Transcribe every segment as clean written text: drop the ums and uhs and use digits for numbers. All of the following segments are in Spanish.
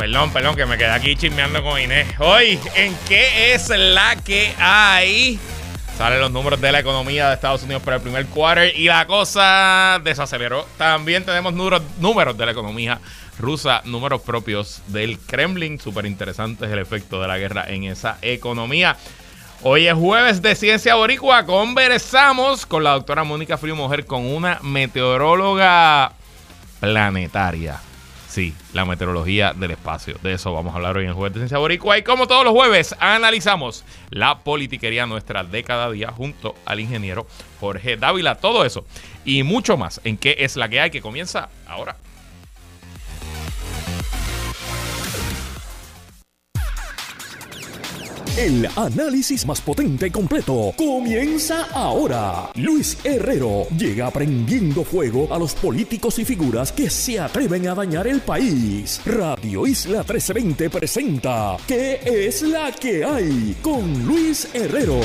Perdón, que me quedé aquí chismeando con Inés. Hoy, ¿en qué es la que hay? Salen los números de la economía de Estados Unidos para el primer quarter y la cosa desaceleró. También tenemos números de la economía rusa, números propios del Kremlin. Súper interesante es el efecto de la guerra en esa economía. Hoy es jueves de Ciencia Boricua. Conversamos con la doctora Mónica Frío Mojer, con una meteoróloga planetaria. Sí, la meteorología del espacio. De eso vamos a hablar hoy en el Jueves de Ciencia Boricua. Y como todos los jueves, analizamos la politiquería nuestra de cada día junto al ingeniero Jorge Dávila. Todo eso y mucho más en qué es la que hay, que comienza ahora. El análisis más potente y completo comienza ahora. Luis Herrero llega prendiendo fuego a los políticos y figuras que se atreven a dañar el país. Radio Isla 1320 presenta ¿Qué es la que hay? Con Luis Herrero.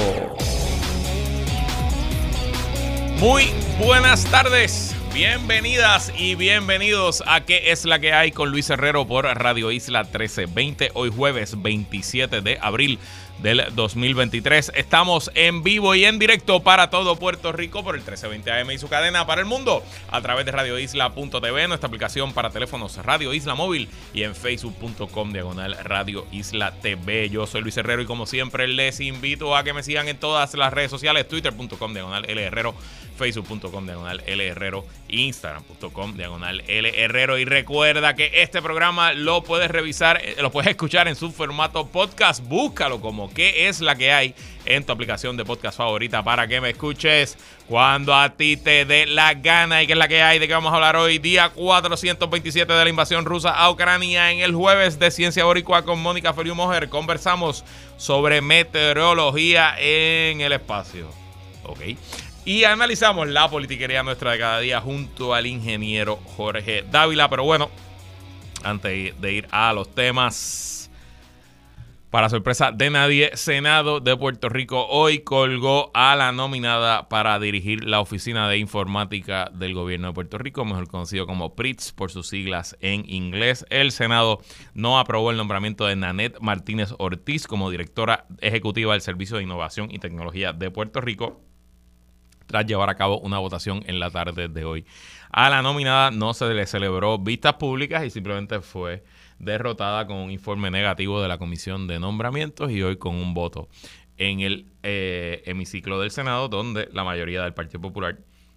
Muy buenas tardes. Bienvenidas y bienvenidos a ¿Qué es la que hay? Con Luis Herrero por Radio Isla 1320. Hoy jueves 27 de abril del 2023. Estamos en vivo y en directo para todo Puerto Rico por el 1320 AM y su cadena para el mundo a través de radioisla.tv, nuestra aplicación para teléfonos Radio Isla Móvil, y en facebook.com/Radio Isla TV. Yo soy Luis Herrero y como siempre les invito a que me sigan en todas las redes sociales: twitter.com/LHerrero, facebook.com/LHerrero, instagram.com/LHerrero. Y recuerda que este programa lo puedes revisar, lo puedes escuchar en su formato podcast. Búscalo como ¿Qué es la que hay? En tu aplicación de podcast favorita para que me escuches cuando a ti te dé la gana. ¿Y qué es la que hay? ¿De qué vamos a hablar hoy? Día 427 de la invasión rusa a Ucrania. En el jueves de Ciencia Boricua con Mónica Frío Mojer conversamos sobre meteorología en el espacio. Ok. Y analizamos la politiquería nuestra de cada día junto al ingeniero Jorge Dávila. Pero bueno, antes de ir a los temas, para sorpresa de nadie, Senado de Puerto Rico hoy colgó a la nominada para dirigir la Oficina de Informática del Gobierno de Puerto Rico, mejor conocido como PRITS por sus siglas en inglés. El Senado no aprobó el nombramiento de Nanette Martínez Ortiz como directora ejecutiva del Servicio de Innovación y Tecnología de Puerto Rico, tras llevar a cabo una votación en la tarde de hoy. A la nominada no se le celebró vistas públicas y simplemente fue derrotada con un informe negativo de la Comisión de Nombramientos y hoy con un voto en el hemiciclo del Senado, donde la mayoría del Partido Popular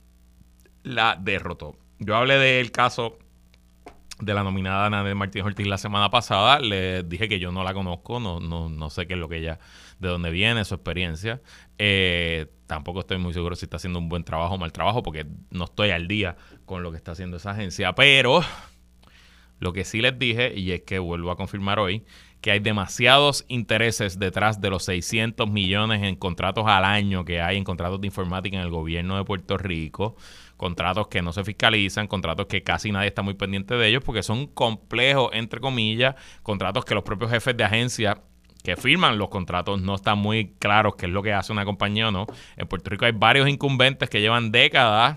la derrotó. Yo hablé del caso de la nominada Nanette Martínez Ortiz la semana pasada. Le dije que yo no la conozco, no sé qué es lo que ella, de dónde viene, su experiencia. Tampoco estoy muy seguro si está haciendo un buen trabajo o mal trabajo, porque no estoy al día con lo que está haciendo esa agencia. Pero lo que sí les dije, y es que vuelvo a confirmar hoy, que hay demasiados intereses detrás de los 600 millones en contratos al año que hay en contratos de informática en el gobierno de Puerto Rico. Contratos que no se fiscalizan, contratos que casi nadie está muy pendiente de ellos porque son complejos, entre comillas, contratos que los propios jefes de agencia que firman los contratos no están muy claros qué es lo que hace una compañía o no. En Puerto Rico hay varios incumbentes que llevan décadas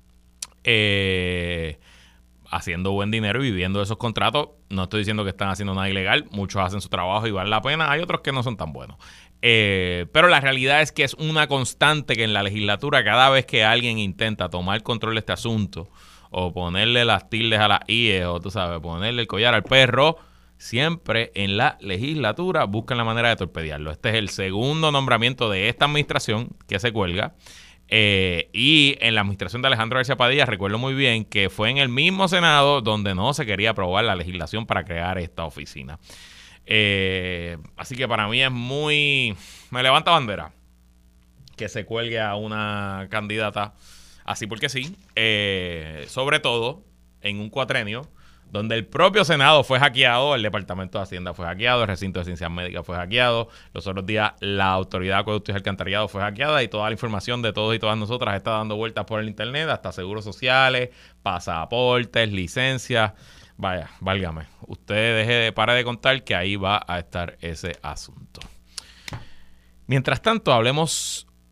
haciendo buen dinero y viviendo de esos contratos. No estoy diciendo que están haciendo nada ilegal, muchos hacen su trabajo y vale la pena, hay otros que no son tan buenos. Pero la realidad es que es una constante que en la legislatura, cada vez que alguien intenta tomar control de este asunto o ponerle las tildes a las IES o tú sabes, ponerle el collar al perro, siempre en la legislatura buscan la manera de torpedearlo. Este es el segundo nombramiento de esta administración que se cuelga. Y en la administración de Alejandro García Padilla recuerdo muy bien que fue en el mismo Senado donde no se quería aprobar la legislación para crear esta oficina. Así que para mí es muy... me levanta bandera que se cuelgue a una candidata así porque sí, sobre todo en un cuatrenio donde el propio Senado fue hackeado, el Departamento de Hacienda fue hackeado, el Recinto de Ciencias Médicas fue hackeado, los otros días la Autoridad de Acueductos y Alcantarillado fue hackeada y toda la información de todos y todas nosotras está dando vueltas por el internet, hasta seguros sociales, pasaportes, licencias. Vaya, válgame, usted pare de contar que ahí va a estar ese asunto. Mientras tanto, hablemos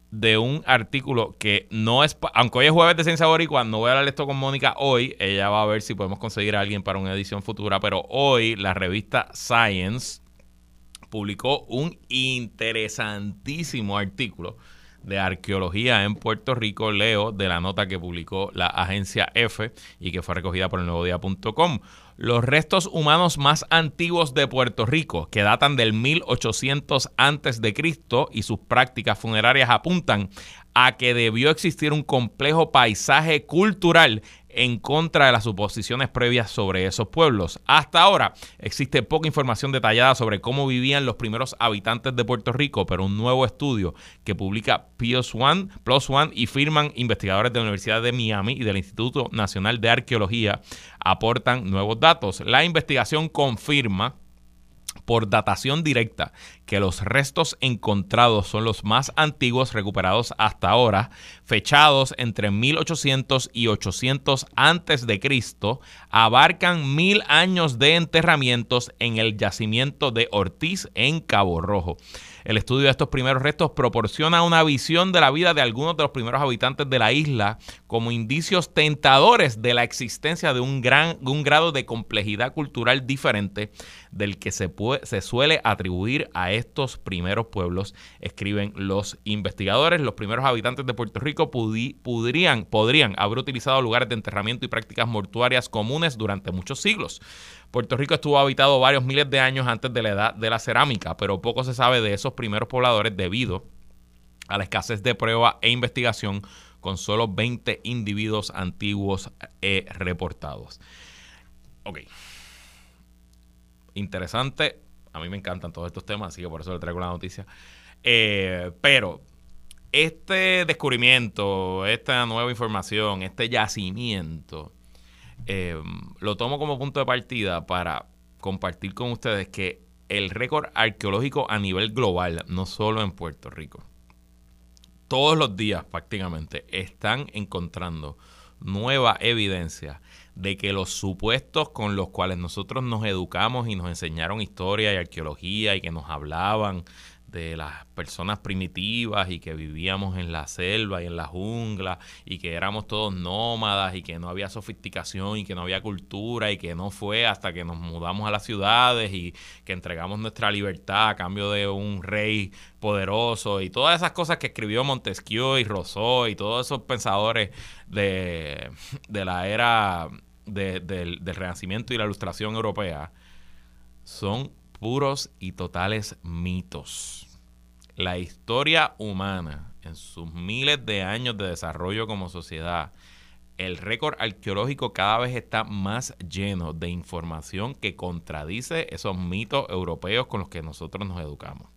de un artículo que no es, aunque hoy es jueves de Ciencia Boricua, no voy a hablar de esto con Mónica hoy, ella va a ver si podemos conseguir a alguien para una edición futura, pero hoy la revista Science publicó un interesantísimo artículo de arqueología en Puerto Rico. Leo de la nota que publicó la agencia F y que fue recogida por elnuevodía.com. Los restos humanos más antiguos de Puerto Rico, que datan del 1800 antes de Cristo, y sus prácticas funerarias apuntan a que debió existir un complejo paisaje cultural en contra de las suposiciones previas sobre esos pueblos. Hasta ahora existe poca información detallada sobre cómo vivían los primeros habitantes de Puerto Rico, pero un nuevo estudio que publica PLOS ONE y firman investigadores de la Universidad de Miami y del Instituto Nacional de Arqueología aportan nuevos datos. La investigación confirma por datación directa que los restos encontrados son los más antiguos recuperados hasta ahora, fechados entre 1800 y 800 antes de Cristo, abarcan 1000 años de enterramientos en el yacimiento de Ortiz en Cabo Rojo. El estudio de estos primeros restos proporciona una visión de la vida de algunos de los primeros habitantes de la isla como indicios tentadores de la existencia de un grado de complejidad cultural diferente del que se suele atribuir a estos primeros pueblos, escriben los investigadores. Los primeros habitantes de Puerto Rico podrían haber utilizado lugares de enterramiento y prácticas mortuarias comunes durante muchos siglos. Puerto Rico estuvo habitado varios miles de años antes de la edad de la cerámica, pero poco se sabe de esos primeros pobladores debido a la escasez de prueba e investigación, con solo 20 individuos antiguos reportados. Ok. Interesante. A mí me encantan todos estos temas, así que por eso le traigo la noticia. Pero este descubrimiento, esta nueva información, este yacimiento, lo tomo como punto de partida para compartir con ustedes que el récord arqueológico a nivel global, no solo en Puerto Rico, todos los días prácticamente están encontrando nueva evidencia de que los supuestos con los cuales nosotros nos educamos y nos enseñaron historia y arqueología y que nos hablaban de las personas primitivas y que vivíamos en la selva y en la jungla y que éramos todos nómadas y que no había sofisticación y que no había cultura y que no fue hasta que nos mudamos a las ciudades y que entregamos nuestra libertad a cambio de un rey poderoso y todas esas cosas que escribió Montesquieu y Rousseau y todos esos pensadores de la era del Renacimiento y la Ilustración europea, son puros y totales mitos. La historia humana, en sus miles de años de desarrollo como sociedad, el récord arqueológico cada vez está más lleno de información que contradice esos mitos europeos con los que nosotros nos educamos.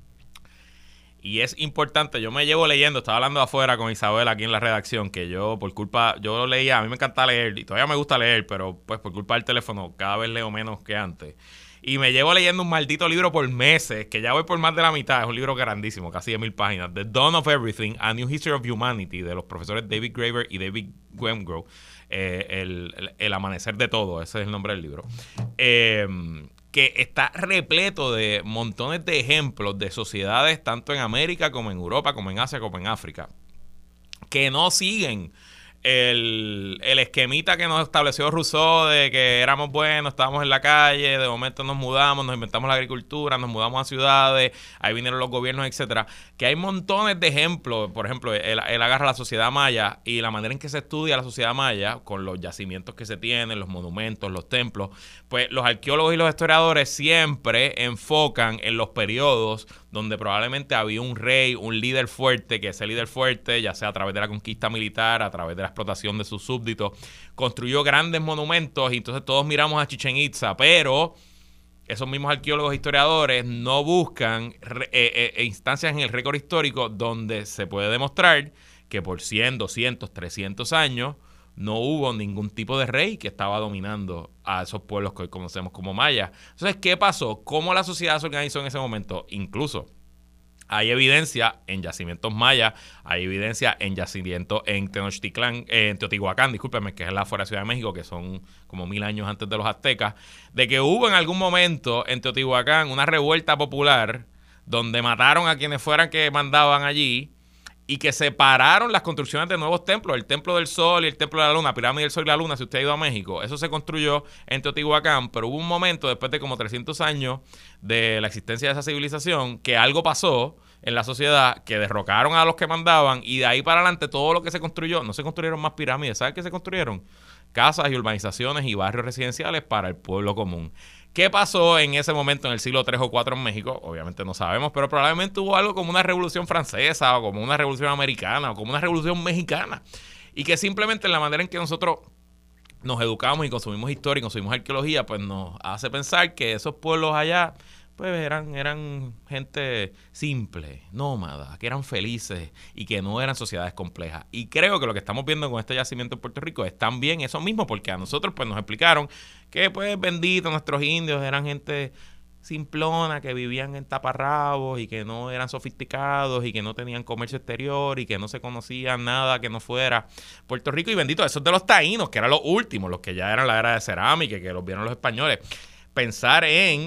Y es importante, yo me llevo leyendo, estaba hablando afuera con Isabel aquí en la redacción, que yo leía, a mí me encanta leer y todavía me gusta leer, pero pues por culpa del teléfono cada vez leo menos que antes. Y me llevo leyendo un maldito libro por meses, que ya voy por más de la mitad. Es un libro grandísimo, casi de 1000 páginas. The Dawn of Everything, A New History of Humanity, de los profesores David Graeber y David Wengrow. El amanecer de todo, ese es el nombre del libro. Que está repleto de montones de ejemplos de sociedades, tanto en América como en Europa, como en Asia, como en África, que no siguen el esquemita que nos estableció Rousseau de que éramos buenos, estábamos en la calle, de momento nos mudamos, nos inventamos la agricultura, nos mudamos a ciudades, ahí vinieron los gobiernos, etcétera. Que hay montones de ejemplos. Por ejemplo, él agarra la sociedad maya y la manera en que se estudia la sociedad maya, con los yacimientos que se tienen, los monumentos, los templos, pues los arqueólogos y los historiadores siempre enfocan en los periodos donde probablemente había un rey, un líder fuerte, que ese líder fuerte, ya sea a través de la conquista militar, a través de la explotación de sus súbditos, construyó grandes monumentos y entonces todos miramos a Chichén Itzá, pero esos mismos arqueólogos e historiadores no buscan instancias en el récord histórico donde se puede demostrar que por 100, 200, 300 años no hubo ningún tipo de rey que estaba dominando a esos pueblos que hoy conocemos como mayas. Entonces, ¿qué pasó? ¿Cómo la sociedad se organizó en ese momento? Incluso hay evidencia en yacimientos mayas, hay evidencia en yacimientos en Tenochtitlán, en Teotihuacán, discúlpeme, que es la fuera de Ciudad de México, que son como 1000 años antes de los aztecas, de que hubo en algún momento en Teotihuacán una revuelta popular donde mataron a quienes fueran que mandaban allí. y que separaron las construcciones de nuevos templos, el Templo del Sol y el Templo de la Luna, Pirámide del Sol y la Luna, si usted ha ido a México, eso se construyó en Teotihuacán, pero hubo un momento después de como 300 años de la existencia de esa civilización que algo pasó en la sociedad, que derrocaron a los que mandaban y de ahí para adelante todo lo que se construyó, no se construyeron más pirámides, ¿sabes qué se construyeron? Casas y urbanizaciones y barrios residenciales para el pueblo común. ¿Qué pasó en ese momento en el siglo III o IV en México? Obviamente no sabemos, pero probablemente hubo algo como una revolución francesa o como una revolución americana o como una revolución mexicana. Y que simplemente en la manera en que nosotros nos educamos y consumimos historia y consumimos arqueología, pues nos hace pensar que esos pueblos allá pues eran gente simple, nómada, que eran felices y que no eran sociedades complejas. Y creo que lo que estamos viendo con este yacimiento en Puerto Rico es también eso mismo, porque a nosotros pues nos explicaron que pues bendito, nuestros indios eran gente simplona, que vivían en taparrabos y que no eran sofisticados y que no tenían comercio exterior y que no se conocían nada que no fuera Puerto Rico. Y bendito, esos de los taínos, que eran los últimos, los que ya eran la era de cerámica, que los vieron los españoles. Pensar en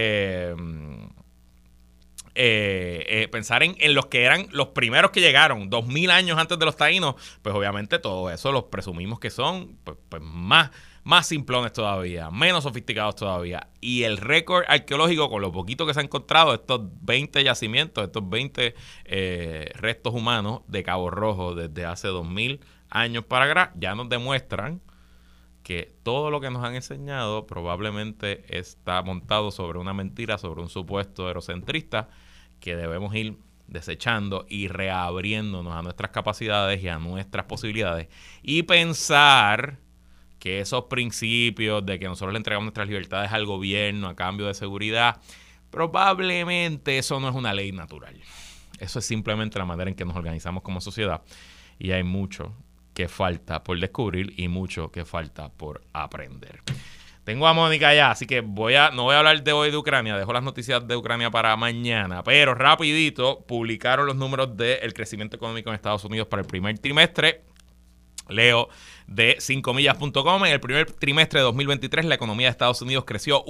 los que eran los primeros que llegaron 2000 años antes de los taínos, pues obviamente todo eso los presumimos que son pues más simplones todavía, menos sofisticados todavía. Y el récord arqueológico, con lo poquito que se ha encontrado, estos 20 yacimientos, estos 20 restos humanos de Cabo Rojo desde hace 2000 años para acá, ya nos demuestran que todo lo que nos han enseñado probablemente está montado sobre una mentira, sobre un supuesto eurocentrista que debemos ir desechando y reabriéndonos a nuestras capacidades y a nuestras posibilidades y pensar que esos principios de que nosotros le entregamos nuestras libertades al gobierno a cambio de seguridad, probablemente eso no es una ley natural. Eso es simplemente la manera en que nos organizamos como sociedad y hay mucho que falta por descubrir y mucho que falta por aprender. Tengo a Mónica ya, así que no voy a hablar de hoy de Ucrania, dejo las noticias de Ucrania para mañana, pero rapidito publicaron los números del crecimiento económico en Estados Unidos para el primer trimestre. Leo de 5millas.com. En el primer trimestre de 2023, la economía de Estados Unidos creció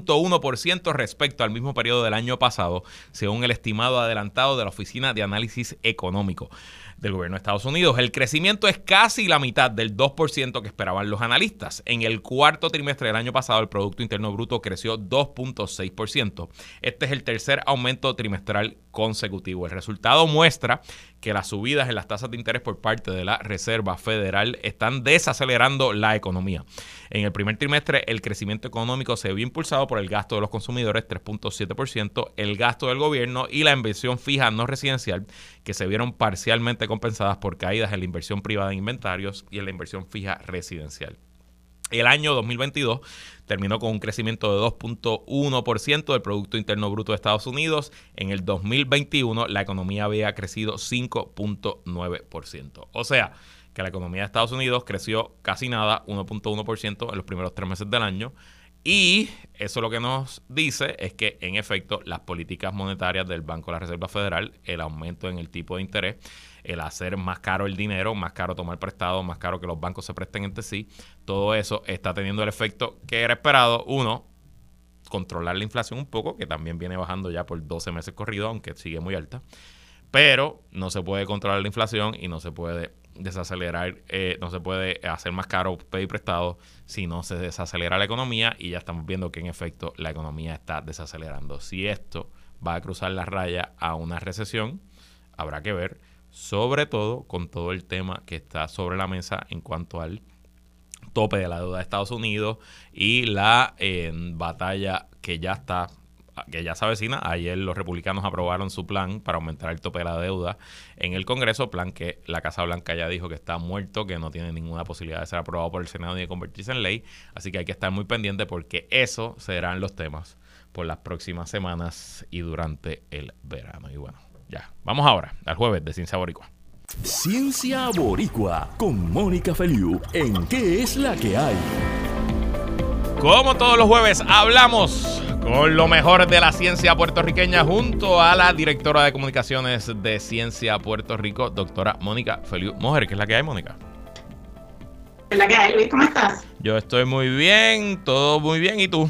1.1% respecto al mismo periodo del año pasado, según el estimado adelantado de la Oficina de Análisis Económico del gobierno de Estados Unidos. El crecimiento es casi la mitad del 2% que esperaban los analistas. En el cuarto trimestre del año pasado, el Producto Interno Bruto creció 2.6%. Este es el tercer aumento trimestral consecutivo. El resultado muestra que las subidas en las tasas de interés por parte de la Reserva Federal están desacelerando la economía. En el primer trimestre, el crecimiento económico se vio impulsado por el gasto de los consumidores, 3.7%, el gasto del gobierno y la inversión fija no residencial, que se vieron parcialmente compensadas por caídas en la inversión privada en inventarios y en la inversión fija residencial. El año 2022 terminó con un crecimiento de 2.1% del Producto Interno Bruto de Estados Unidos. En el 2021 la economía había crecido 5.9%. O sea, que la economía de Estados Unidos creció casi nada, 1.1% en los primeros 3 meses del año. Y eso lo que nos dice es que, en efecto, las políticas monetarias del Banco de la Reserva Federal, el aumento en el tipo de interés, el hacer más caro el dinero, más caro tomar prestado, más caro que los bancos se presten entre sí, todo eso está teniendo el efecto que era esperado. Uno, controlar la inflación un poco, que también viene bajando ya por 12 meses corridos, aunque sigue muy alta. Pero no se puede controlar la inflación y no se puede desacelerar, no se puede hacer más caro pedir prestado si no se desacelera la economía, y ya estamos viendo que en efecto la economía está desacelerando. Si esto va a cruzar la raya a una recesión, habrá que ver, sobre todo con todo el tema que está sobre la mesa en cuanto al tope de la deuda de Estados Unidos y la batalla que ya se avecina. Ayer los republicanos aprobaron su plan para aumentar el tope de la deuda en el Congreso, plan que la Casa Blanca ya dijo que está muerto, que no tiene ninguna posibilidad de ser aprobado por el Senado ni de convertirse en ley. Así que hay que estar muy pendiente porque eso serán los temas por las próximas semanas y durante el verano. Y bueno, ya, vamos ahora al jueves de Ciencia Boricua. Ciencia Boricua con Mónica Feliu en ¿Qué es la que hay? Como todos los jueves, hablamos con lo mejor de la ciencia puertorriqueña junto a la directora de comunicaciones de Ciencia Puerto Rico, doctora Mónica Feliu Mojer. ¿Qué es la que hay, Mónica? ¿Qué es la que hay, Luis? ¿Cómo estás? Yo estoy muy bien, todo muy bien. ¿Y tú?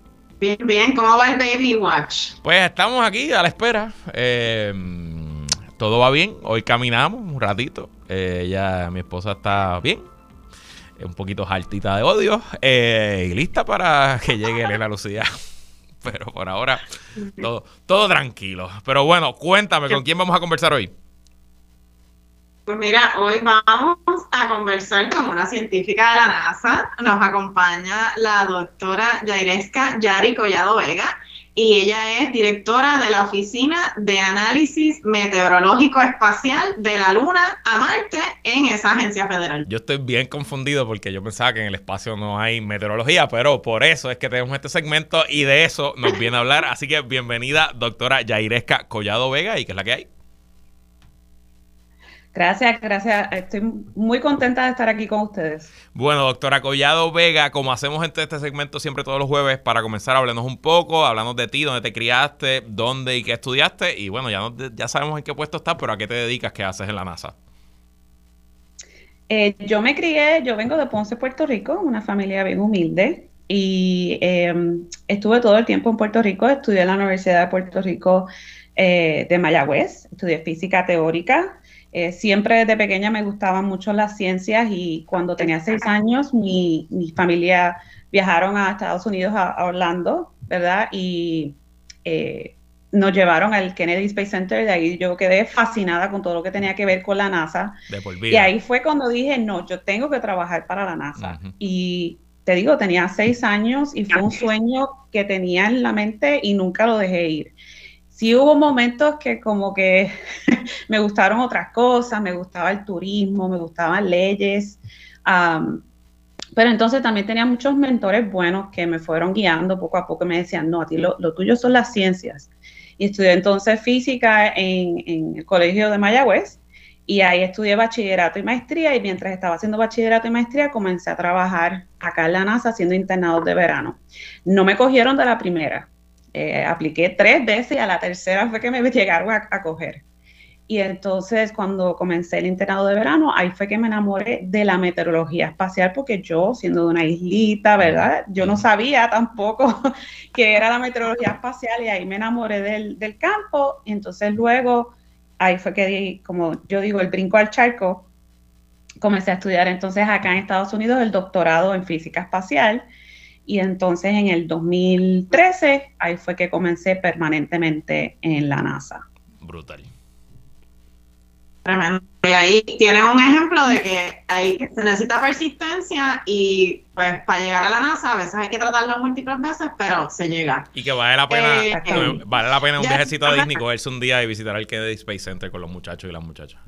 Bien, bien. ¿Cómo va el Baby Watch? Pues estamos aquí a la espera. Todo va bien. Hoy caminamos un ratito. Mi esposa está bien. Un poquito hartita de odio. Y lista para que llegue Elena Lucía. Pero por ahora, todo tranquilo. Pero bueno, cuéntame, ¿con quién vamos a conversar hoy? Pues mira, hoy vamos a conversar con una científica de la NASA. Nos acompaña la doctora Yaireska Yari Collado Vega y ella es directora de la Oficina de Análisis Meteorológico Espacial de la Luna a Marte en esa agencia federal. Yo estoy bien confundido porque yo pensaba que en el espacio no hay meteorología, pero por eso es que tenemos este segmento y de eso nos viene a hablar. Así que bienvenida, doctora Yaireska Collado Vega, ¿y qué es la que hay? Gracias. Estoy muy contenta de estar aquí con ustedes. Bueno, doctora Collado Vega, como hacemos en este segmento siempre todos los jueves, para comenzar, háblanos un poco, háblanos de ti, dónde te criaste, dónde y qué estudiaste, y bueno, ya sabemos en qué puesto estás, pero ¿a qué te dedicas? ¿Qué haces en la NASA? Yo vengo de Ponce, Puerto Rico, una familia bien humilde, y estuve todo el tiempo en Puerto Rico. Estudié en la Universidad de Puerto Rico de Mayagüez, estudié física teórica. Siempre desde pequeña me gustaban mucho las ciencias y cuando tenía 6 años mi familia viajaron a Estados Unidos, a Orlando, ¿verdad? Y nos llevaron al Kennedy Space Center. De ahí yo quedé fascinada con todo lo que tenía que ver con la NASA. De por vida. Y ahí fue cuando dije, no, yo tengo que trabajar para la NASA. Y te digo, tenía 6 años y fue un sueño que tenía en la mente y nunca lo dejé ir. Sí hubo momentos que como que me gustaron otras cosas, me gustaba el turismo, me gustaban leyes, pero entonces también tenía muchos mentores buenos que me fueron guiando poco a poco y me decían, no, a ti lo tuyo son las ciencias. Y estudié entonces física en el colegio de Mayagüez y ahí estudié bachillerato y maestría, y mientras estaba haciendo bachillerato y maestría comencé a trabajar acá en la NASA haciendo internados de verano. No me cogieron de la primera. Apliqué 3 veces y a la tercera fue que me llegaron a coger. Y entonces cuando comencé el internado de verano, ahí fue que me enamoré de la meteorología espacial, porque yo, siendo de una islita, ¿verdad? Yo no sabía tampoco qué era la meteorología espacial y ahí me enamoré del campo. Y entonces luego, ahí fue que di, como yo digo, el brinco al charco. Comencé a estudiar entonces acá en Estados Unidos el doctorado en física espacial. Y entonces en el 2013, ahí fue que comencé permanentemente en la NASA. Brutal. Tremendo. Y ahí tienes un ejemplo de que ahí se necesita persistencia y pues para llegar a la NASA a veces hay que tratarlo múltiples veces, pero se llega. Y que vale la pena un viajecito a Disney, cogerse un día y visitar el Kennedy Space Center con los muchachos y las muchachas.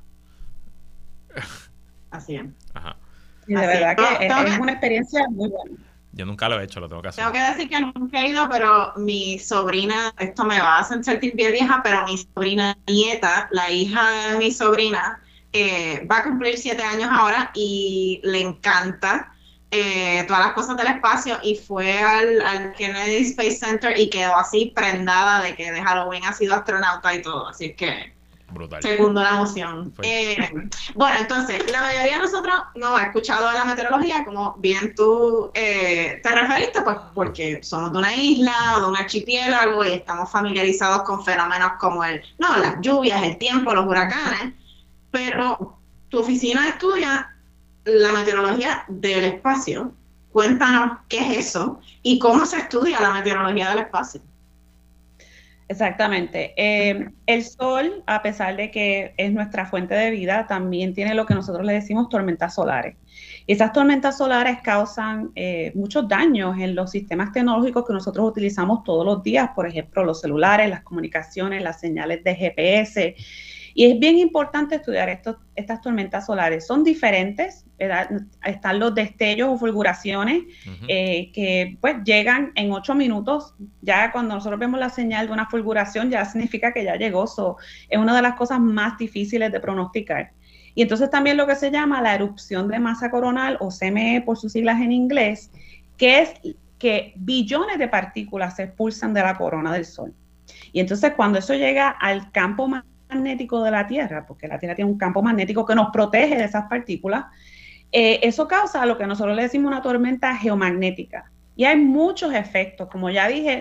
Así es. Ajá. Y de verdad que es una experiencia muy buena. Yo nunca lo he hecho, lo tengo que hacer. Tengo que decir que nunca he ido, pero mi sobrina, esto me va a hacer sentir bien vieja, pero mi sobrina nieta, la hija de mi sobrina, va a cumplir 7 años ahora y le encanta todas las cosas del espacio, y fue al Kennedy Space Center y quedó así prendada de que de Halloween ha sido astronauta y todo, así que brutal. Segundo la emoción. Bueno, entonces, la mayoría de nosotros no ha escuchado de la meteorología, como bien tú te referiste, pues porque somos de una isla o de un archipiélago y estamos familiarizados con fenómenos como las lluvias, el tiempo, los huracanes, pero tu oficina estudia la meteorología del espacio. Cuéntanos qué es eso y cómo se estudia la meteorología del espacio. Exactamente. El sol, a pesar de que es nuestra fuente de vida, también tiene lo que nosotros le decimos tormentas solares. Y esas tormentas solares causan muchos daños en los sistemas tecnológicos que nosotros utilizamos todos los días, por ejemplo, los celulares, las comunicaciones, las señales de GPS. Y es bien importante estudiar estas tormentas solares. Son diferentes, ¿verdad? Están los destellos o fulguraciones que pues llegan en 8 minutos. Ya cuando nosotros vemos la señal de una fulguración, ya significa que ya llegó. Es una de las cosas más difíciles de pronosticar. Y entonces también lo que se llama la erupción de masa coronal, o CME por sus siglas en inglés, que es que billones de partículas se expulsan de la corona del Sol. Y entonces cuando eso llega al campo magnético de la Tierra, porque la Tierra tiene un campo magnético que nos protege de esas partículas, eso causa lo que nosotros le decimos una tormenta geomagnética. Y hay muchos efectos, como ya dije,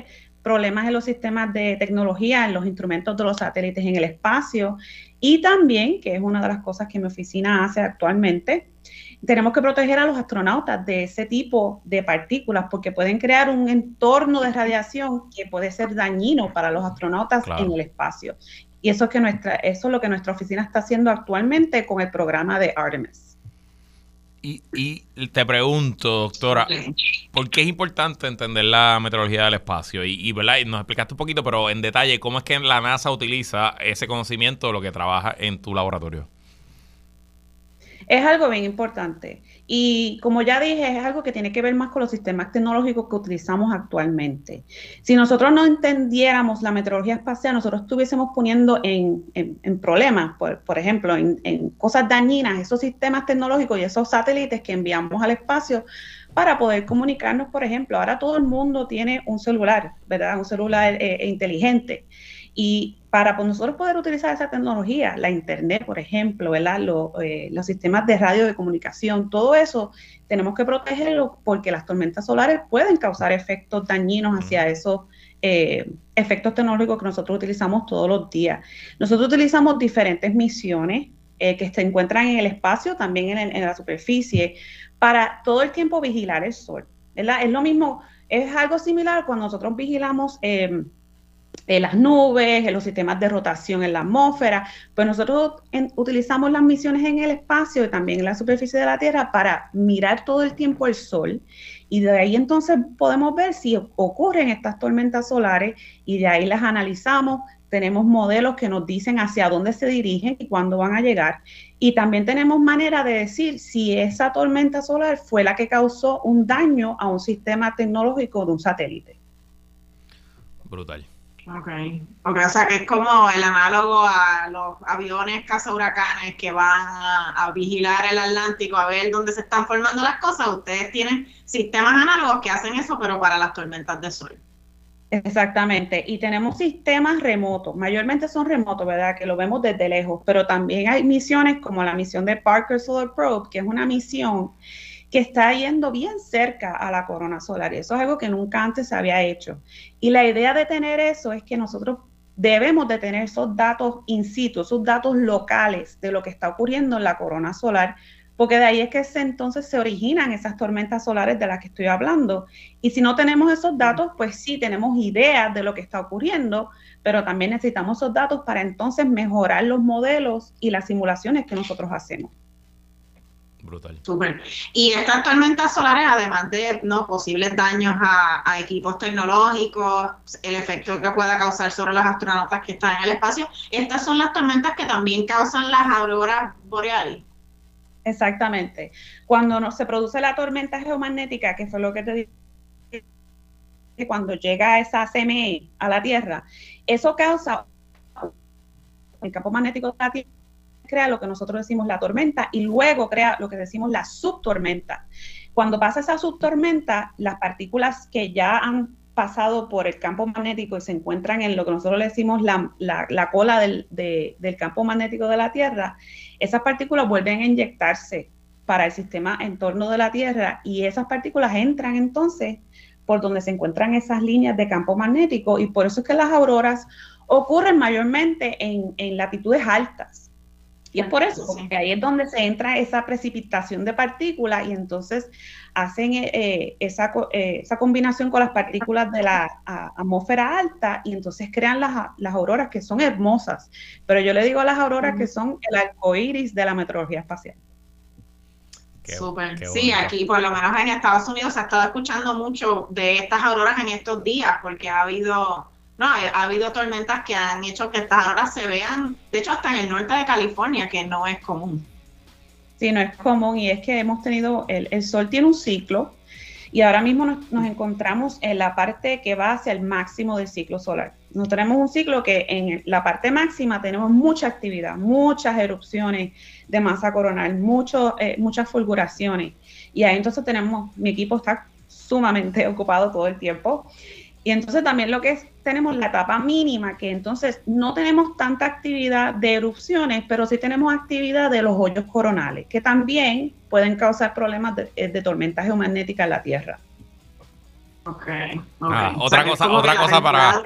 problemas en los sistemas de tecnología, en los instrumentos de los satélites en el espacio, y también, que es una de las cosas que mi oficina hace actualmente, tenemos que proteger a los astronautas de ese tipo de partículas porque pueden crear un entorno de radiación que puede ser dañino para los astronautas en el espacio. Y eso es lo que nuestra oficina está haciendo actualmente con el programa de Artemis. Y te pregunto, doctora, ¿por qué es importante entender la meteorología del espacio? ¿Verdad? Y nos explicaste un poquito, pero en detalle, ¿cómo es que la NASA utiliza ese conocimiento de lo que trabaja en tu laboratorio? Es algo bien importante. Y como ya dije, es algo que tiene que ver más con los sistemas tecnológicos que utilizamos actualmente. Si nosotros no entendiéramos la meteorología espacial, nosotros estuviésemos poniendo en problemas, por ejemplo, en cosas dañinas, esos sistemas tecnológicos y esos satélites que enviamos al espacio para poder comunicarnos, por ejemplo. Ahora todo el mundo tiene un celular, ¿verdad? Un celular inteligente. Y para nosotros poder utilizar esa tecnología, la internet, por ejemplo, ¿verdad? Los sistemas de radio de comunicación, todo eso tenemos que protegerlo porque las tormentas solares pueden causar efectos dañinos hacia esos efectos tecnológicos que nosotros utilizamos todos los días. Nosotros utilizamos diferentes misiones que se encuentran en el espacio, también en la superficie, para todo el tiempo vigilar el sol, ¿verdad? Es lo mismo, es algo similar cuando nosotros vigilamos las nubes, en los sistemas de rotación en la atmósfera, pues nosotros utilizamos las misiones en el espacio y también en la superficie de la Tierra para mirar todo el tiempo el sol, y de ahí entonces podemos ver si ocurren estas tormentas solares y de ahí las analizamos. Tenemos modelos que nos dicen hacia dónde se dirigen y cuándo van a llegar, y también tenemos manera de decir si esa tormenta solar fue la que causó un daño a un sistema tecnológico de un satélite. Brutal. Okay, o sea que es como el análogo a los aviones cazahuracanes que van a vigilar el Atlántico a ver dónde se están formando las cosas. Ustedes tienen sistemas análogos que hacen eso, pero para las tormentas de sol. Exactamente, y tenemos sistemas remotos, mayormente son remotos, ¿verdad? Que lo vemos desde lejos, pero también hay misiones como la misión de Parker Solar Probe, que es una misión que está yendo bien cerca a la corona solar, y eso es algo que nunca antes se había hecho. Y la idea de tener eso es que nosotros debemos de tener esos datos in situ, esos datos locales de lo que está ocurriendo en la corona solar, porque de ahí es que entonces se originan esas tormentas solares de las que estoy hablando. Y si no tenemos esos datos, pues sí, tenemos ideas de lo que está ocurriendo, pero también necesitamos esos datos para entonces mejorar los modelos y las simulaciones que nosotros hacemos. Brutal. Súper. Y estas tormentas solares, además de posibles daños a equipos tecnológicos, el efecto que pueda causar sobre los astronautas que están en el espacio, estas son las tormentas que también causan las auroras boreales. Exactamente. Cuando se produce la tormenta geomagnética, que fue lo que te dije, cuando llega esa CME a la Tierra, eso causa el campo magnético de la Tierra, crea lo que nosotros decimos la tormenta, y luego crea lo que decimos la subtormenta. Cuando pasa esa subtormenta, las partículas que ya han pasado por el campo magnético y se encuentran en lo que nosotros le decimos la cola del campo magnético de la Tierra, esas partículas vuelven a inyectarse para el sistema en torno de la Tierra, y esas partículas entran entonces por donde se encuentran esas líneas de campo magnético, y por eso es que las auroras ocurren mayormente en latitudes altas. Y es por eso, porque ahí es donde se entra esa precipitación de partículas, y entonces hacen esa combinación con las partículas de la atmósfera alta, y entonces crean las auroras, que son hermosas. Pero yo le digo a las auroras que son el arcoíris de la meteorología espacial. Súper. Sí, aquí por lo menos en Estados Unidos se ha estado escuchando mucho de estas auroras en estos días, porque ha habido tormentas que han hecho que estas auroras se vean, de hecho hasta en el norte de California, que no es común. Sí, no es común, y es que hemos tenido, el Sol tiene un ciclo, y ahora mismo nos encontramos en la parte que va hacia el máximo del ciclo solar. Nos tenemos un ciclo que en la parte máxima tenemos mucha actividad, muchas erupciones de masa coronal, muchas fulguraciones, y ahí entonces mi equipo está sumamente ocupado todo el tiempo. Y entonces también tenemos la etapa mínima, que entonces no tenemos tanta actividad de erupciones, pero sí tenemos actividad de los hoyos coronales, que también pueden causar problemas de tormentas geomagnéticas en la Tierra. Okay. Otra cosa para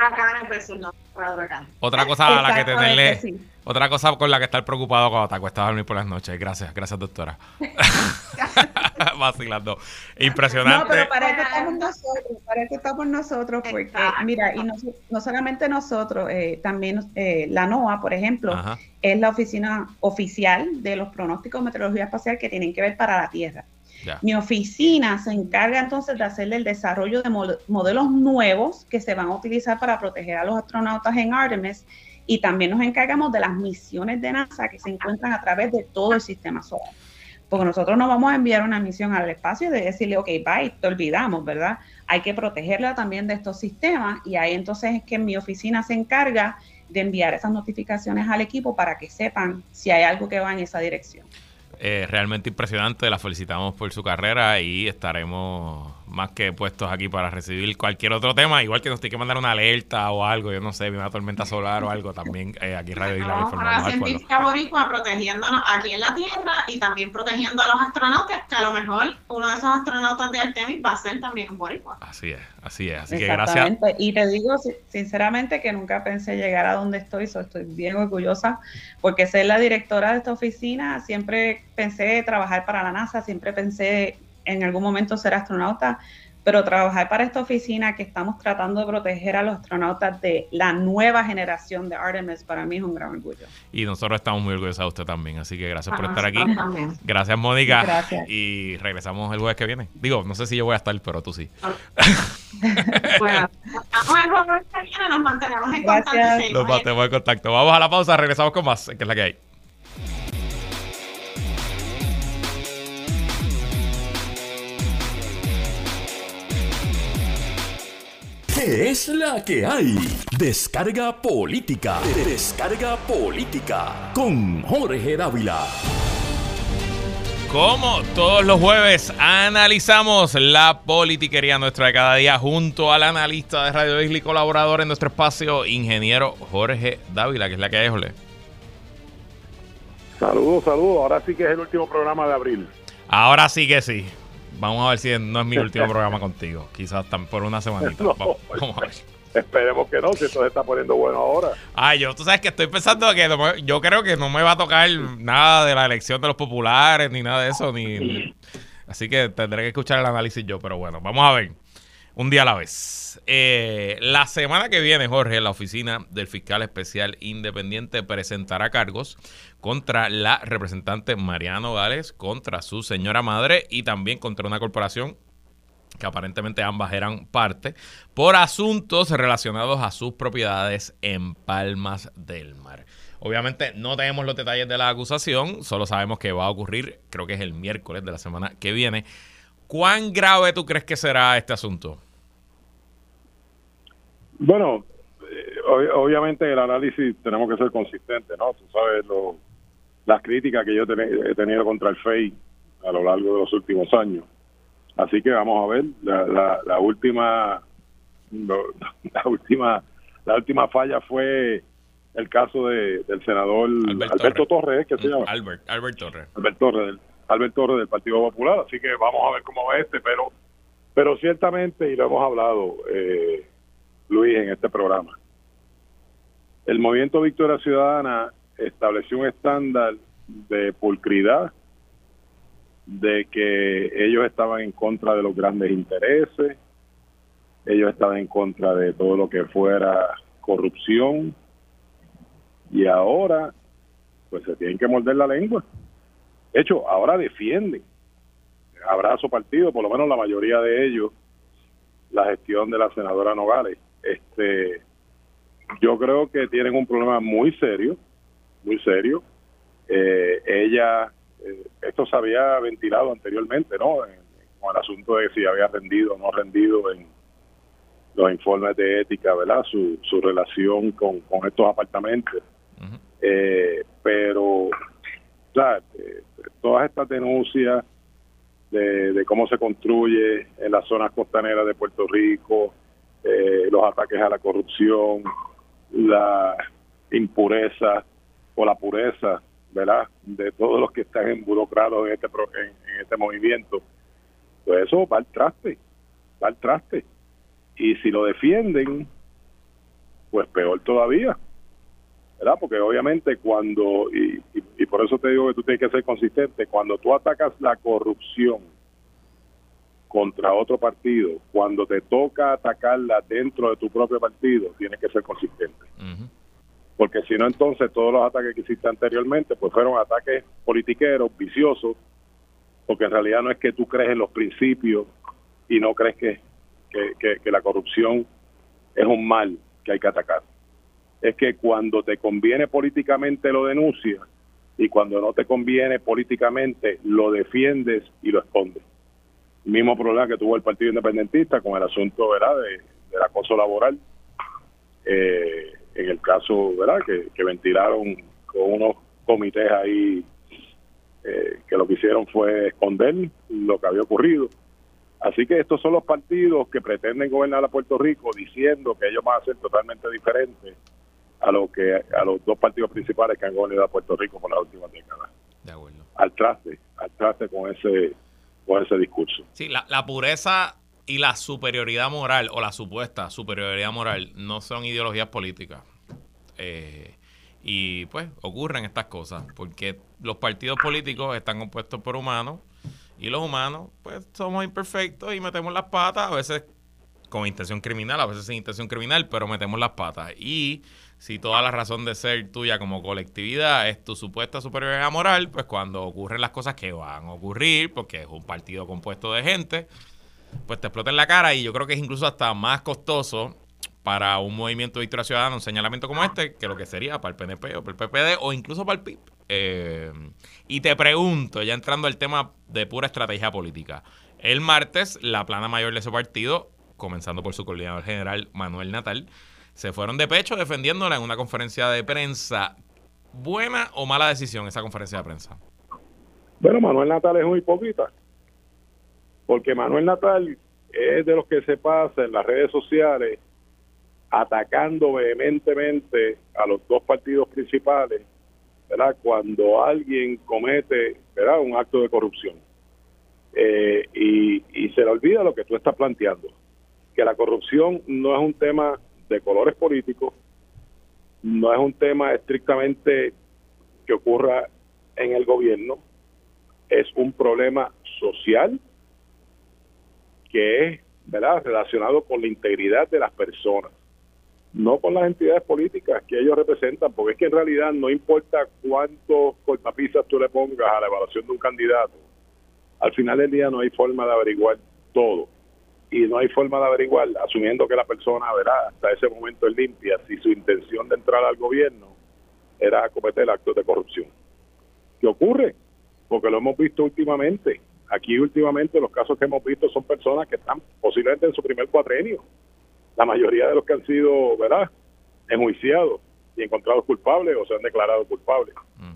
otra cosa a la que tenerle, sí. Otra cosa con la que estar preocupado cuando te acuestas a dormir por las noches. Gracias, doctora. Vacilando. Impresionante. No, pero para eso estamos nosotros, porque mira, y no solamente nosotros, también la NOAA, por ejemplo, es la oficina oficial de los pronósticos de meteorología espacial que tienen que ver para la Tierra. Ya. Mi oficina se encarga entonces de hacerle el desarrollo de modelos nuevos que se van a utilizar para proteger a los astronautas en Artemis, y también nos encargamos de las misiones de NASA que se encuentran a través de todo el sistema solar. Porque nosotros no vamos a enviar una misión al espacio y de decirle, ok, bye, te olvidamos, ¿verdad? Hay que protegerla también de estos sistemas, y ahí entonces es que mi oficina se encarga de enviar esas notificaciones al equipo para que sepan si hay algo que va en esa dirección. Realmente impresionante, la felicitamos por su carrera y estaremos más que puestos aquí para recibir cualquier otro tema, igual que nos tiene que mandar una alerta o algo, yo no sé, una tormenta solar o algo, también aquí en Radio Isla informamos. Para la científica boricua protegiéndonos aquí en la Tierra y también protegiendo a los astronautas, que a lo mejor uno de esos astronautas de Artemis va a ser también un boricua. Así que gracias. Y te digo sinceramente que nunca pensé llegar a donde estoy, estoy bien orgullosa, porque ser la directora de esta oficina, siempre pensé trabajar para la NASA, siempre pensé en algún momento ser astronauta, pero trabajar para esta oficina que estamos tratando de proteger a los astronautas de la nueva generación de Artemis, para mí es un gran orgullo. Y nosotros estamos muy orgullosos de usted también, así que gracias por estar aquí. Gracias, Mónica. Gracias. Y regresamos el jueves que viene. Digo, no sé si yo voy a estar, pero tú sí. Bueno, el jueves que viene nos mantenemos en contacto. Nos mantenemos en contacto. Vamos a la pausa, regresamos con más, que es la que hay. ¿Qué es la que hay? Descarga política. Descarga política con Jorge Dávila. Como todos los jueves, analizamos la politiquería nuestra de cada día junto al analista de Radio Isla y colaborador en nuestro espacio, ingeniero Jorge Dávila, que es la que hay, Jorge. Saludos. Ahora sí que es el último programa de abril. Ahora sí que sí. Vamos a ver si no es mi último programa contigo. Quizás por una semanita. No, vamos a ver. Esperemos que no, si esto se está poniendo bueno ahora. Tú sabes que estoy pensando que yo creo que no me va a tocar nada de la elección de los populares, ni nada de eso. Así que tendré que escuchar el análisis yo. Pero bueno, vamos a ver. Un día a la vez. La semana que viene, Jorge, la oficina del fiscal especial independiente presentará cargos contra la representante Mariana Nogales, contra su señora madre y también contra una corporación que aparentemente ambas eran parte, por asuntos relacionados a sus propiedades en Palmas del Mar. Obviamente no tenemos los detalles de la acusación, solo sabemos que va a ocurrir, creo que es el miércoles de la semana que viene. ¿Cuán grave tú crees que será este asunto? Bueno, obviamente el análisis tenemos que ser consistentes, ¿no? Tú sabes las críticas que yo he tenido contra el FEI a lo largo de los últimos años. Así que vamos a ver, la última última falla fue el caso del senador Alberto Torres, ¿qué se llama? Albert Torres. Albert Torres del Partido Popular, así que vamos a ver cómo va pero ciertamente, y lo hemos hablado, Luis, en este programa, el Movimiento Victoria Ciudadana estableció un estándar de pulcridad, de que ellos estaban en contra de los grandes intereses, ellos estaban en contra de todo lo que fuera corrupción, y ahora pues se tienen que morder la lengua. De hecho, ahora defienden, abrazo partido, por lo menos la mayoría de ellos, la gestión de la senadora Nogales. Yo creo que tienen un problema muy serio. Ella, esto se había ventilado anteriormente, ¿no? Con el asunto de si había rendido o no rendido en los informes de ética, ¿verdad? Su relación con estos apartamentos. Uh-huh. Pero todas estas denuncias de cómo se construye en las zonas costaneras de Puerto Rico, los ataques a la corrupción, la impureza o la pureza, ¿verdad?, de todos los que están involucrados en este movimiento, pues eso va al traste. Y si lo defienden, pues peor todavía, ¿verdad? Porque obviamente cuando, y por eso te digo que tú tienes que ser consistente, cuando tú atacas la corrupción contra otro partido, cuando te toca atacarla dentro de tu propio partido, tienes que ser consistente. Porque si no, entonces todos los ataques que hiciste anteriormente, pues fueron ataques politiqueros, viciosos, porque en realidad no es que tú crees en los principios y no crees que la corrupción es un mal que hay que atacar. Es que cuando te conviene políticamente lo denuncias y cuando no te conviene políticamente lo defiendes y lo escondes. El mismo problema que tuvo el Partido Independentista con el asunto, ¿verdad?, del acoso laboral, en el caso, ¿verdad?, que ventilaron con unos comités ahí que lo que hicieron fue esconder lo que había ocurrido. Así que estos son los partidos que pretenden gobernar a Puerto Rico diciendo que ellos van a ser totalmente diferentes a los dos partidos principales que han gobernado a Puerto Rico por las últimas décadas. De acuerdo. Al traste con ese discurso. Sí, la pureza y la superioridad moral, o la supuesta superioridad moral, no son ideologías políticas. Y pues ocurren estas cosas, porque los partidos políticos están compuestos por humanos, y los humanos pues somos imperfectos y metemos las patas, a veces con intención criminal, a veces sin intención criminal, pero metemos las patas. Y si toda la razón de ser tuya como colectividad es tu supuesta superioridad moral, pues cuando ocurren las cosas que van a ocurrir, porque es un partido compuesto de gente, pues te explota en la cara. Y yo creo que es incluso hasta más costoso para un movimiento de Victoria Ciudadana, un señalamiento como este, que lo que sería para el PNP o para el PPD o incluso para el PIB. Y te pregunto, ya entrando al tema de pura estrategia política, el martes la plana mayor de ese partido, comenzando por su coordinador general Manuel Natal, se fueron de pecho defendiéndola en una conferencia de prensa. ¿Buena o mala decisión esa conferencia de prensa? Bueno, Manuel Natal es un hipócrita, porque Manuel Natal es de los que se pasa en las redes sociales atacando vehementemente a los dos partidos principales, ¿verdad?, cuando alguien comete, ¿verdad?, un acto de corrupción. Y se le olvida lo que tú estás planteando, que la corrupción no es un tema de colores políticos, no es un tema estrictamente que ocurra en el gobierno, es un problema social que es, ¿verdad?, relacionado con la integridad de las personas, no con las entidades políticas que ellos representan, porque es que en realidad no importa cuántos cortapisas tú le pongas a la evaluación de un candidato, al final del día no hay forma de averiguar todo, y no hay forma de averiguar, asumiendo que la persona, ¿verdad?, hasta ese momento es limpia, si su intención de entrar al gobierno era cometer actos de corrupción. ¿Qué ocurre? Porque lo hemos visto últimamente. Aquí últimamente los casos que hemos visto son personas que están posiblemente en su primer cuatrenio. La mayoría de los que han sido, ¿verdad?, enjuiciados y encontrados culpables o se han declarado culpables.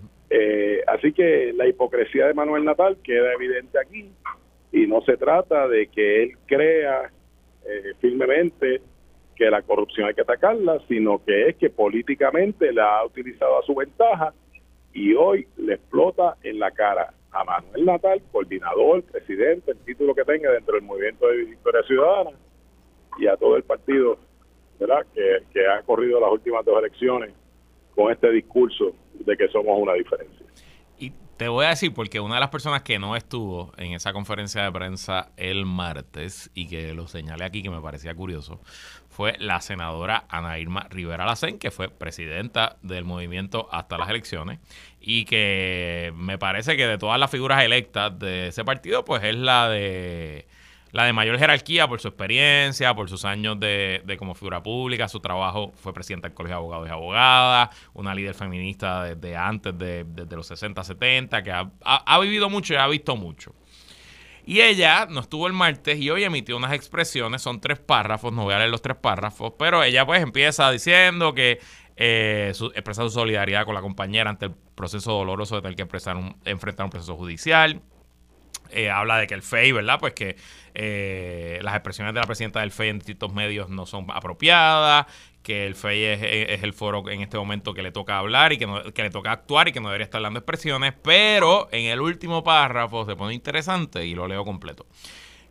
Así que la hipocresía de Manuel Natal queda evidente aquí, y no se trata de que él crea firmemente que la corrupción hay que atacarla, sino que es que políticamente la ha utilizado a su ventaja y hoy le explota en la cara a Manuel Natal, coordinador, presidente, el título que tenga dentro del movimiento de Victoria Ciudadana, y a todo el partido, ¿verdad?, que ha corrido las últimas dos elecciones con este discurso de que somos una diferencia. Y te voy a decir, porque una de las personas que no estuvo en esa conferencia de prensa el martes, y que lo señalé aquí que me parecía curioso, fue la senadora Ana Irma Rivera Lacén, que fue presidenta del movimiento hasta las elecciones, y que me parece que de todas las figuras electas de ese partido, pues es la de mayor jerarquía por su experiencia, por sus años de como figura pública, su trabajo, fue presidenta del Colegio de Abogados y Abogadas, una líder feminista desde antes, desde los 60, 70, que ha vivido mucho y ha visto mucho. Y ella no estuvo el martes y hoy emitió unas expresiones, son 3 párrafos, no voy a leer los 3 párrafos, pero ella pues empieza diciendo que expresa su solidaridad con la compañera ante el proceso doloroso de tener que enfrentar un proceso judicial. Habla de que el FEI, ¿verdad?, pues que las expresiones de la presidenta del FEI en distintos medios no son apropiadas, que el FEI es el foro en este momento que le toca hablar y que le toca actuar y que no debería estar dando expresiones, pero en el último párrafo se pone interesante y lo leo completo.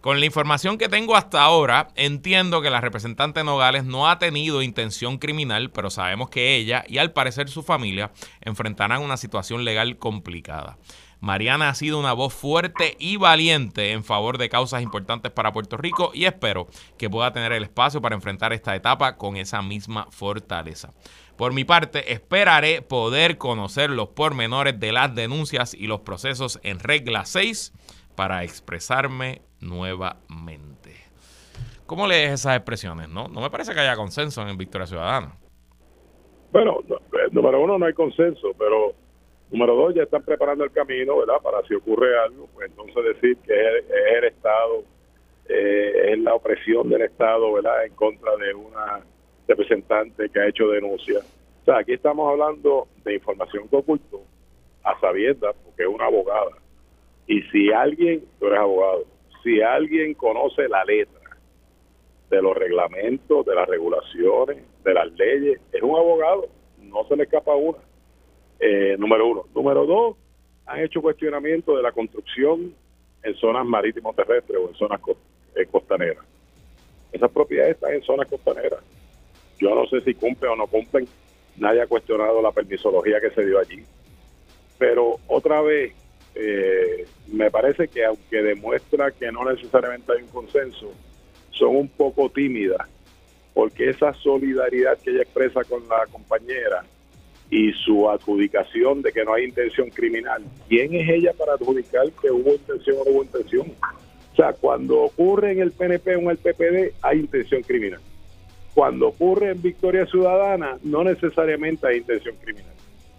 Con la información que tengo hasta ahora, entiendo que la representante Nogales no ha tenido intención criminal, pero sabemos que ella y al parecer su familia enfrentarán una situación legal complicada. Mariana ha sido una voz fuerte y valiente en favor de causas importantes para Puerto Rico y espero que pueda tener el espacio para enfrentar esta etapa con esa misma fortaleza. Por mi parte, esperaré poder conocer los pormenores de las denuncias y los procesos en regla 6 para expresarme nuevamente. ¿Cómo lees esas expresiones? No me parece que haya consenso en Victoria Ciudadana. Bueno, número uno, no hay consenso, pero número dos, ya están preparando el camino, ¿verdad? Para si ocurre algo, pues entonces decir que es el Estado, es la opresión del Estado, ¿verdad? En contra de una representante que ha hecho denuncia. O sea, aquí estamos hablando de información que ocultó a sabiendas, porque es una abogada. Y si alguien, tú eres abogado, si alguien conoce la letra de los reglamentos, de las regulaciones, de las leyes, es un abogado, no se le escapa una. Número uno. Número dos, han hecho cuestionamiento de la construcción en zonas marítimo terrestres o en zonas costaneras. Esas propiedades están en zonas costaneras. Yo no sé si cumplen o no cumplen, nadie ha cuestionado la permisología que se dio allí. Pero otra vez, me parece que aunque demuestra que no necesariamente hay un consenso, son un poco tímidas, porque esa solidaridad que ella expresa con la compañera y su adjudicación de que no hay intención criminal, ¿quién es ella para adjudicar que hubo intención o no hubo intención? O sea, cuando ocurre en el PNP o en el PPD, hay intención criminal. Cuando ocurre en Victoria Ciudadana, no necesariamente hay intención criminal.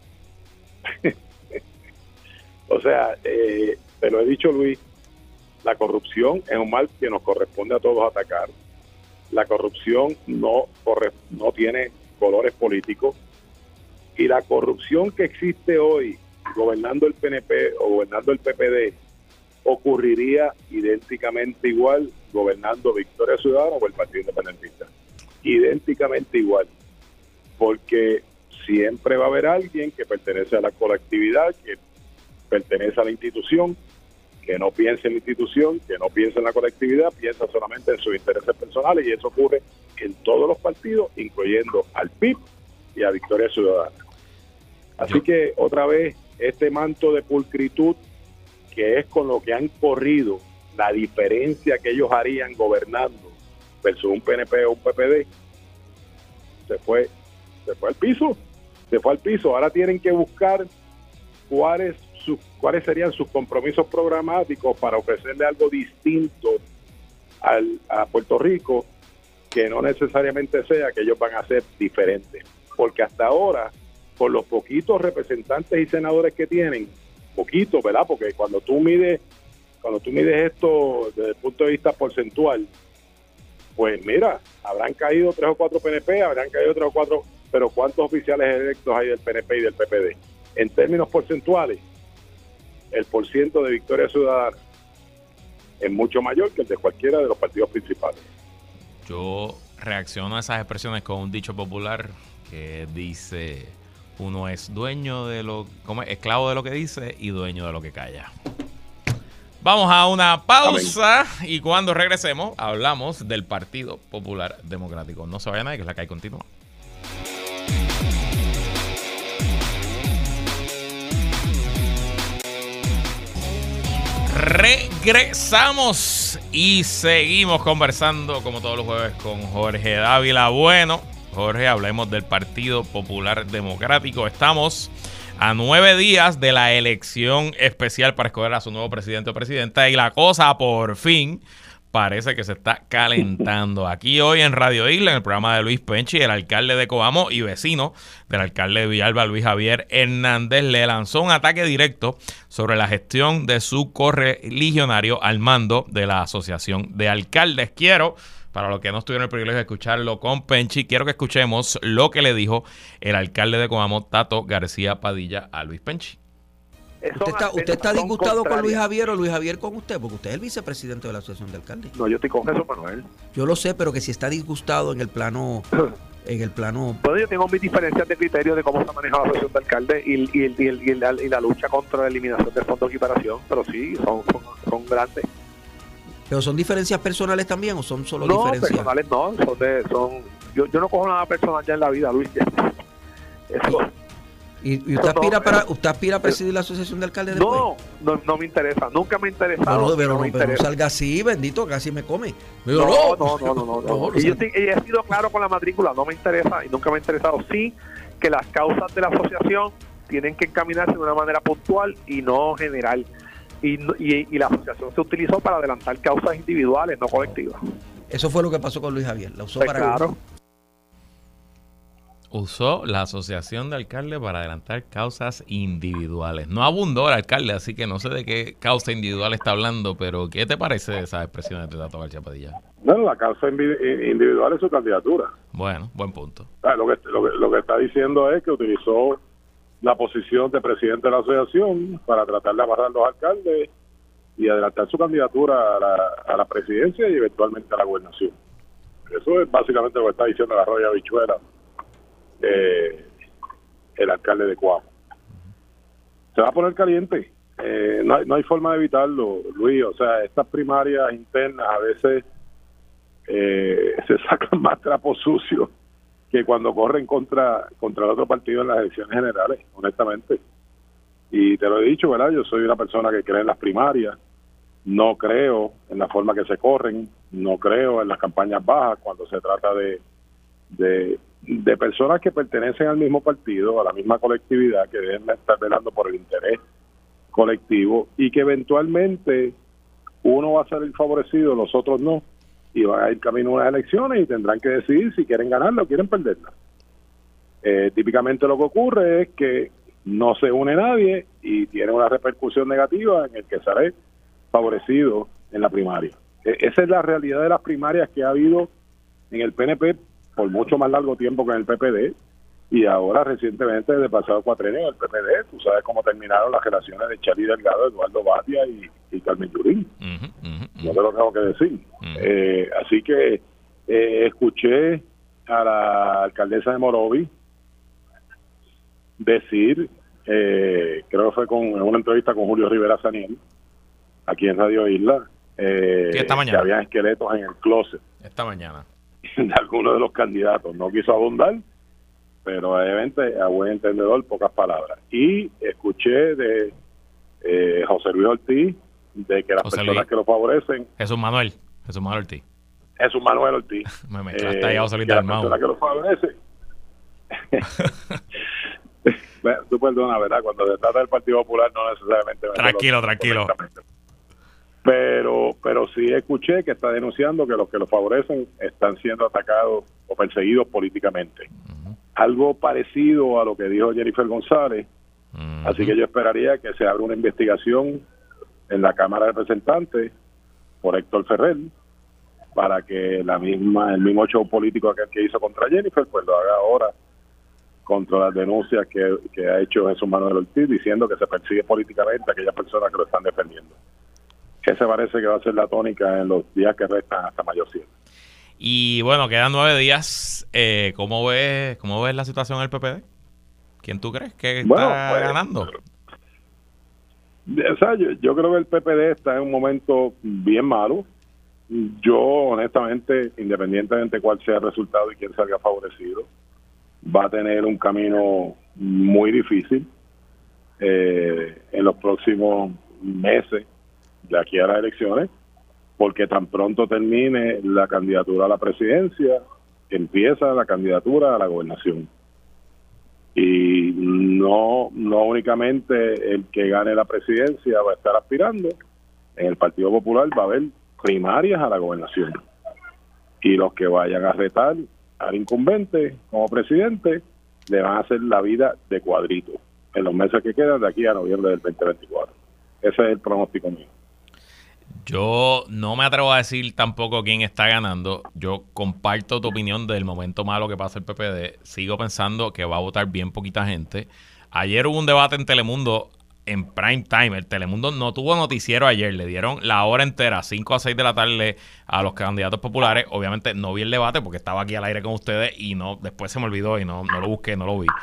O sea, te lo he dicho, Luis, la corrupción es un mal que nos corresponde a todos atacar. La corrupción no tiene colores políticos. Y la corrupción que existe hoy, gobernando el PNP o gobernando el PPD, ocurriría idénticamente igual gobernando Victoria Ciudadana o el Partido Independentista. Idénticamente igual. Porque siempre va a haber alguien que pertenece a la colectividad, que pertenece a la institución, que no piensa en la institución, que no piensa en la colectividad, piensa solamente en sus intereses personales, y eso ocurre en todos los partidos, incluyendo al PIB y a Victoria Ciudadana. Así que otra vez, este manto de pulcritud, que es con lo que han corrido la diferencia que ellos harían gobernando versus un PNP o un PPD, se fue al piso. Ahora tienen que buscar cuáles serían sus compromisos programáticos para ofrecerle algo distinto a Puerto Rico, que no necesariamente sea que ellos van a ser diferentes, porque hasta ahora, por los poquitos representantes y senadores que tienen, poquitos, ¿verdad? Porque cuando tú mides esto desde el punto de vista porcentual, pues mira, habrán caído 3 o 4 PNP, habrán caído 3 o 4, pero ¿cuántos oficiales electos hay del PNP y del PPD? En términos porcentuales, el porciento de Victoria Ciudadana es mucho mayor que el de cualquiera de los partidos principales. Yo reacciono a esas expresiones con un dicho popular que dice: uno es dueño esclavo de lo que dice y dueño de lo que calla. Vamos a una pausa. Amén. Y cuando regresemos hablamos del Partido Popular Democrático. No se vaya nadie, que es la que hay continúa. Regresamos y seguimos conversando como todos los jueves con Jorge Dávila. Bueno, Jorge, hablemos del Partido Popular Democrático. Estamos a 9 días de la elección especial para escoger a su nuevo presidente o presidenta, y la cosa por fin parece que se está calentando. Aquí hoy en Radio Isla, en el programa de Luis Penchi, el alcalde de Coamo y vecino del alcalde de Villalba, Luis Javier Hernández, le lanzó un ataque directo sobre la gestión de su correligionario al mando de la Asociación de Alcaldes. Para los que no tuvieron el privilegio de escucharlo con Penchi, quiero que escuchemos lo que le dijo el alcalde de Coamo, Tato García Padilla, a Luis Penchi. ¿Usted está disgustado con Luis Javier o Luis Javier con usted? Porque usted es el vicepresidente de la Asociación de Alcaldes. No, yo estoy con Jesús Manuel. Yo lo sé, pero que si está disgustado en el plano... Bueno, yo tengo mis diferencias de criterio de cómo se ha manejado la Asociación de Alcaldes y la lucha contra la eliminación del fondo de equiparación, pero sí, son grandes. ¿Pero son diferencias personales también o son solo No, diferencias? personales no, yo no cojo nada personal ya en la vida, Luis. Eso, ¿Y usted aspira a presidir la asociación de alcaldes después? no me interesa, nunca me ha interesado. Pero no salga así, bendito, casi me come. No. Y yo he sido claro con la matrícula, no me interesa y nunca me ha interesado. Sí, que las causas de la asociación tienen que encaminarse de una manera puntual y no general. Y la asociación se utilizó para adelantar causas individuales, no colectivas. Eso fue lo que pasó con Luis Javier. La usó Pues para... claro. Usó la asociación de alcaldes para adelantar causas individuales. No abundó el alcalde, así que no sé de qué causa individual está hablando, pero ¿qué te parece de esas expresiones de Tato García Padilla? Bueno, la causa individual es su candidatura. Bueno, buen punto. Lo que está diciendo es que utilizó la posición de presidente de la asociación para tratar de amarrar a los alcaldes y adelantar su candidatura a la presidencia y eventualmente a la gobernación. Eso es básicamente lo que está diciendo el Arroyo Habichuela, el alcalde de Coamo. Se va a poner caliente. No hay forma de evitarlo, Luis. O sea, estas primarias internas a veces se sacan más trapos sucios que cuando corren contra el otro partido en las elecciones generales, honestamente. Y te lo he dicho, ¿verdad? Yo soy una persona que cree en las primarias, no creo en la forma que se corren, no creo en las campañas bajas cuando se trata de personas que pertenecen al mismo partido, a la misma colectividad, que deben estar velando por el interés colectivo y que eventualmente uno va a ser el favorecido, los otros no, y van a ir camino a unas elecciones y tendrán que decidir si quieren ganarla o quieren perderla. Típicamente lo que ocurre es que no se une nadie y tiene una repercusión negativa en el que sale favorecido en la primaria. Esa es la realidad de las primarias que ha habido en el PNP por mucho más largo tiempo que en el PPD, y ahora recientemente, desde el pasado cuatrenio, el PPD, tú sabes cómo terminaron las relaciones de Charly Delgado, Eduardo Batia y Carmen Yulín. No te lo tengo que decir. Así que escuché a la alcaldesa de Morovi decir, creo que fue en una entrevista con Julio Rivera Saniel, aquí en Radio Isla, que había esqueletos en el closet. Esta mañana. De algunos de los candidatos. No quiso abundar, pero obviamente a buen entendedor, pocas palabras. Y escuché de José Luis Ortiz, de que las personas que lo favorecen... Jesús Manuel Ortiz. Jesús Manuel Ortiz. Me mezclaste ahí a José Luis Dalmau. Las personas que lo favorecen... Tú perdona, ¿verdad? Cuando se trata del Partido Popular no necesariamente... Tranquilo. Pero sí escuché que está denunciando que los que lo favorecen están siendo atacados o perseguidos políticamente. Algo parecido a lo que dijo Jennifer González. Así que yo esperaría que se abra una investigación en la Cámara de Representantes por Héctor Ferrer para que el mismo show político que hizo contra Jennifer, pues lo haga ahora contra las denuncias que ha hecho Jesús Manuel Ortiz, diciendo que se persigue políticamente a aquellas personas que lo están defendiendo. Ese parece que va a ser la tónica en los días que restan hasta mayo 7. Y bueno, quedan 9 días. ¿Cómo ves la situación del PPD? ¿Quién tú crees que está ganando? O sea, yo creo que el PPD está en un momento bien malo. Yo, honestamente, independientemente de cuál sea el resultado y quién salga favorecido, va a tener un camino muy difícil en los próximos meses de aquí a las elecciones, porque tan pronto termine la candidatura a la presidencia, empieza la candidatura a la gobernación. Y no únicamente el que gane la presidencia va a estar aspirando, en el Partido Popular va a haber primarias a la gobernación. Y los que vayan a retar al incumbente como presidente le van a hacer la vida de cuadrito en los meses que quedan de aquí a noviembre del 2024. Ese es el pronóstico mío. Yo no me atrevo a decir tampoco quién está ganando. Yo comparto tu opinión del momento malo que pasa el PPD. Sigo pensando que va a votar bien poquita gente. Ayer hubo un debate en Telemundo en prime time. El Telemundo no tuvo noticiero ayer. Le dieron la hora entera, 5 a 6 de la tarde, a los candidatos populares. Obviamente no vi el debate porque estaba aquí al aire con ustedes y después se me olvidó y no lo busqué, no lo vi.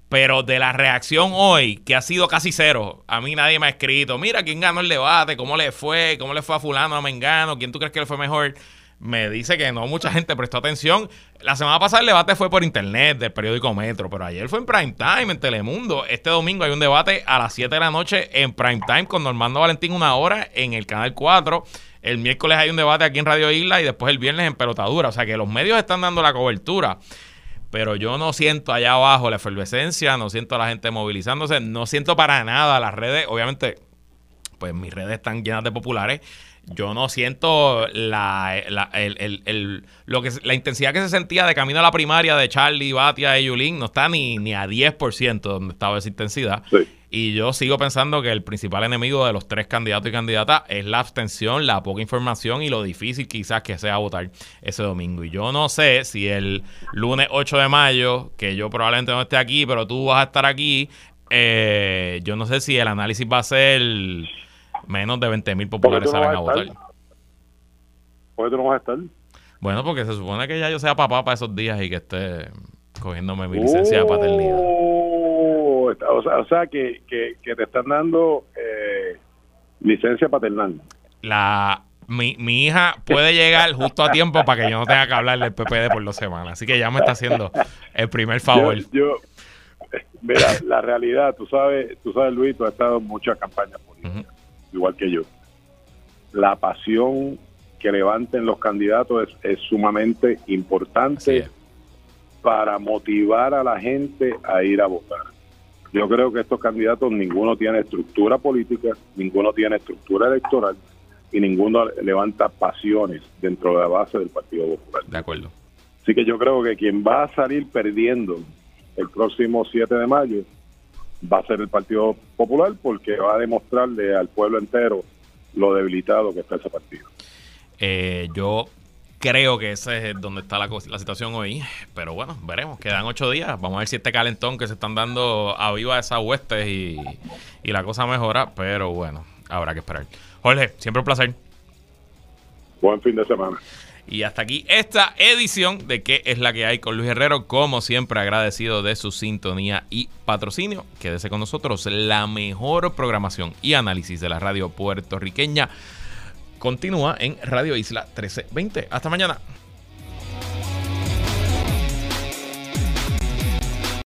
Pero de la reacción hoy, que ha sido casi cero, a mí nadie me ha escrito, mira quién ganó el debate, cómo le fue a fulano, a mengano, quién tú crees que le fue mejor. Me dice que no mucha gente prestó atención. La semana pasada el debate fue por internet del periódico Metro, pero ayer fue en prime time, en Telemundo. Este domingo hay un debate a las 7 de la noche en prime time con Normando Valentín 1 hora en el Canal 4. El miércoles hay un debate aquí en Radio Isla y después el viernes en Pelotadura. O sea que los medios están dando la cobertura. Pero yo no siento allá abajo la efervescencia, no siento a la gente movilizándose, no siento para nada las redes. Obviamente, pues mis redes están llenas de populares. Yo no siento la intensidad que se sentía de camino a la primaria de Charlie, Batia y Yulín. No está ni a 10% donde estaba esa intensidad. Sí. Y yo sigo pensando que el principal enemigo de los 3 candidatos y candidatas es la abstención, la poca información y lo difícil quizás que sea votar ese domingo. Y yo no sé si el lunes 8 de mayo, que yo probablemente no esté aquí, pero tú vas a estar aquí, yo no sé si el análisis va a ser menos de 20,000 populares salen a votar. ¿Por qué tú no vas a estar? Bueno, porque se supone que ya yo sea papá para esos días y que esté cogiéndome mi licencia de paternidad. O sea que te están dando licencia paternal. Mi hija puede llegar justo a tiempo para que yo no tenga que hablarle del PPD por 2 semanas. Así que ya me está haciendo el primer favor. Mira, la realidad, tú sabes, Luis, tú has estado en muchas campañas políticas, igual que yo. La pasión que levanten los candidatos es sumamente importante para motivar a la gente a ir a votar. Yo creo que estos candidatos, ninguno tiene estructura política, ninguno tiene estructura electoral y ninguno levanta pasiones dentro de la base del Partido Popular. De acuerdo. Así que yo creo que quien va a salir perdiendo el próximo 7 de mayo va a ser el Partido Popular, porque va a demostrarle al pueblo entero lo debilitado que está ese partido. Yo creo que ese es donde está la situación hoy, pero bueno, veremos, quedan 8 días, vamos a ver si este calentón que se están dando aviva esas huestes y la cosa mejora, pero bueno, habrá que esperar. Jorge, siempre un placer. Buen fin de semana. Y hasta aquí esta edición de ¿Qué es la que hay? Con Luis Herrero. Como siempre, agradecido de su sintonía y patrocinio. Quédese con nosotros. La mejor programación y análisis de la radio puertorriqueña continúa en Radio Isla 1320. Hasta mañana.